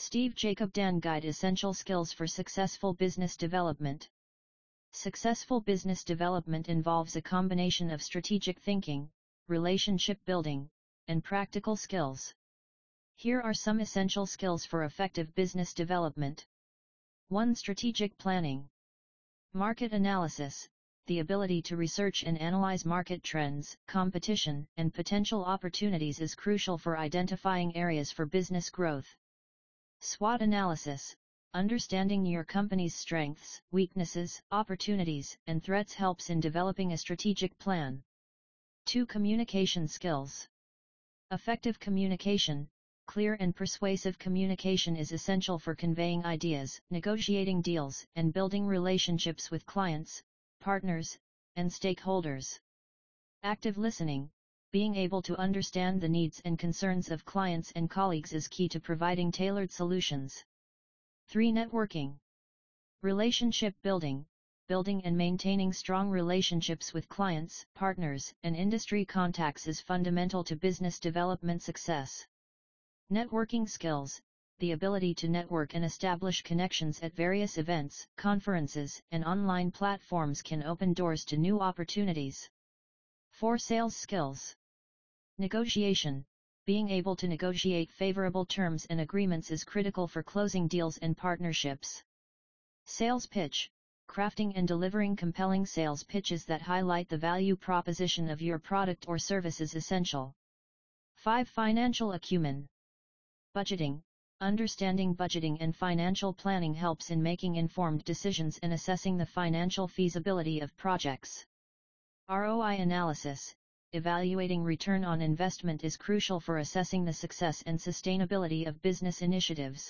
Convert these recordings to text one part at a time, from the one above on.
Steve Jacob Dan Guide Essential Skills for Successful Business Development. Successful business development involves a combination of strategic thinking, relationship building, and practical skills. Here are some essential skills for effective business development. 1. Strategic planning. Market analysis. The ability to research and analyze market trends, competition, and potential opportunities is crucial for identifying areas for business growth. SWOT analysis. Understanding your company's strengths, weaknesses, opportunities, and threats helps in developing a strategic plan. 2. Communication skills. Effective communication. Clear and persuasive communication is essential for conveying ideas, negotiating deals, and building relationships with clients, partners, and stakeholders. Active listening. Being able to understand the needs and concerns of clients and colleagues is key to providing tailored solutions. 3. Networking. Relationship building. Building and maintaining strong relationships with clients, partners, and industry contacts is fundamental to business development success. Networking skills. The ability to network and establish connections at various events, conferences, and online platforms can open doors to new opportunities. 4. Sales skills. Negotiation. Being able to negotiate favorable terms and agreements is critical for closing deals and partnerships. Sales pitch. Crafting and delivering compelling sales pitches that highlight the value proposition of your product or service is essential. 5. Financial acumen. Budgeting. Understanding budgeting and financial planning helps in making informed decisions and assessing the financial feasibility of projects. ROI analysis. Evaluating return on investment is crucial for assessing the success and sustainability of business initiatives.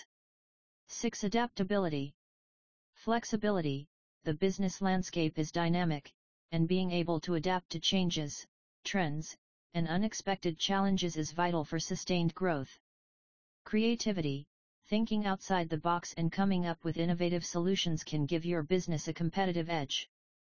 6. Adaptability. Flexibility. The business landscape is dynamic, and being able to adapt to changes, trends, and unexpected challenges is vital for sustained growth. Creativity. Thinking outside the box and coming up with innovative solutions can give your business a competitive edge.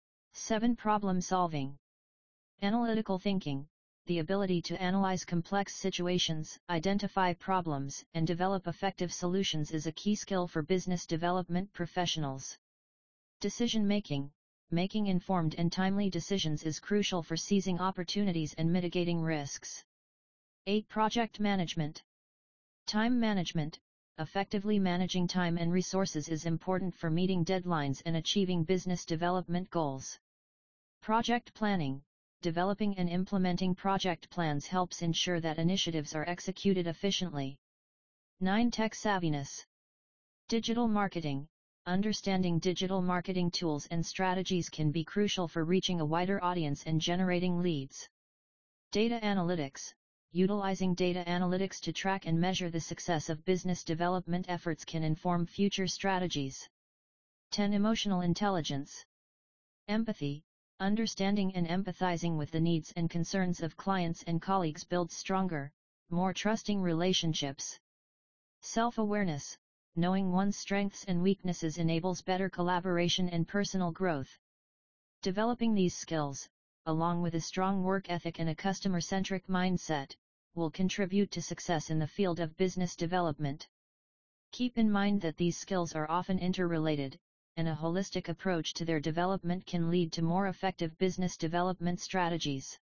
7. Problem solving. Analytical thinking. The ability to analyze complex situations, identify problems, and develop effective solutions is a key skill for business development professionals. Decision making. Making informed and timely decisions is crucial for seizing opportunities and mitigating risks. 8. Project management. Time management. Effectively managing time and resources is important for meeting deadlines and achieving business development goals. Project planning. Developing and implementing project plans helps ensure that initiatives are executed efficiently. 9. Tech savviness. Digital marketing. Understanding digital marketing tools and strategies can be crucial for reaching a wider audience and generating leads. Data analytics. Utilizing data analytics to track and measure the success of business development efforts can inform future strategies. 10. Emotional intelligence. Empathy. Understanding and empathizing with the needs and concerns of clients and colleagues builds stronger, more trusting relationships. Self-awareness. Knowing one's strengths and weaknesses enables better collaboration and personal growth. Developing these skills, along with a strong work ethic and a customer-centric mindset, will contribute to success in the field of business development. Keep in mind that these skills are often interrelated, and a holistic approach to their development can lead to more effective business development strategies.